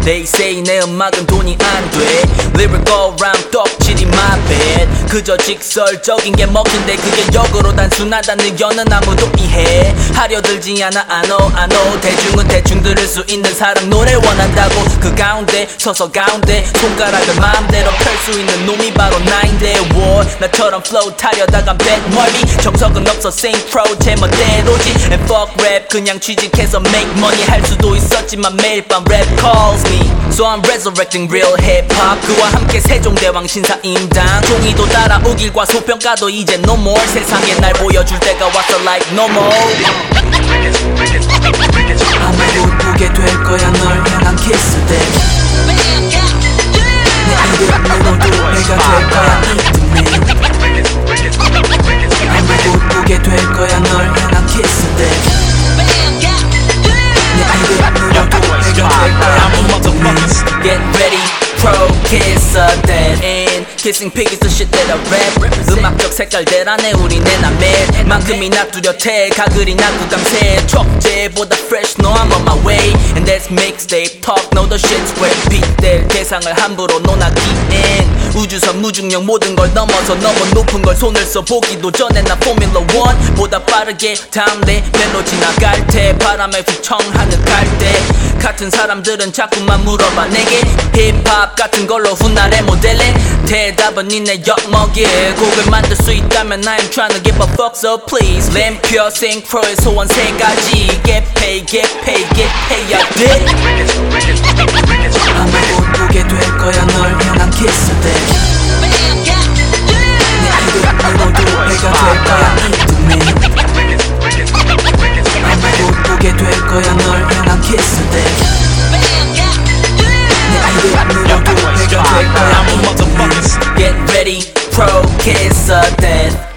They say 내 음악은 돈이 안돼 Lyrical rhyme 떡칠이 my bad 그저 직설적인 게 먹힌데 그게 역으로 단순하다는 여는 아무도 이해하려 들지 않아 I know 대중은 대충 들을 수 있는 사람 노래 원한다고 그 가운데 서서 가운데 손가락을 마음대로 펼 수 있는 놈이 바로 나인데 war 나처럼 flow 타려다간 백멀미 정석은 없어 sing pro 제멋대로지 And fuck rap 그냥 취직해서 make money 할 수도 있었지만 매일 밤 rap calls me So I'm resurrecting real hip-hop 그와 함께 세종대왕 신사임당 종이도 따라오길 과소평가도 이제 no more 세상에 날 보여줄 때가 왔어 like no more 아마 곧 보게 될 거야 널 향한 키스 때 내 이름으로도 내가 될 거야 아마 곧 보게 될 거야 널 향한 키스 때 내 이름으로도 내가 될 거야 Get ready, pro kiss a dead And kissing pig is the shit that I rap 음악적 색깔들 안에 우린 내남매 만큼이나 뚜렷해 가글이나 구감새 촉제보다 fresh no I'm on my way And that's mixtape talk no the shit's where 빗댈 대상을 함부로 논하기엔 우주선 무중력 모든 걸 넘어서 너무 높은 걸 손을 써 보기도 전에 나 포뮬러 1 보다 빠르게 다음 레벨로 지나갈 테 바람에 휘청하는 갈대 같은 사람들은 자꾸만 물어봐 내게 힙합 같은 걸로 훗날에 모델해 대답은 니네 엿먹일 곡을 만들 수 있다면 I'm trying to give a fuck so please 램피어 생프로의 소원 세 가지 Get paid, get paid, get paid I did 아마 곧 보게 될 거야 널 향한 키스 때 내 이름으로도 내가 될 거야 아마 곧 보게 될 거야 널 향한 키스 때 내 이름으로도 내가 될 거야 Get ready, pro kiss a death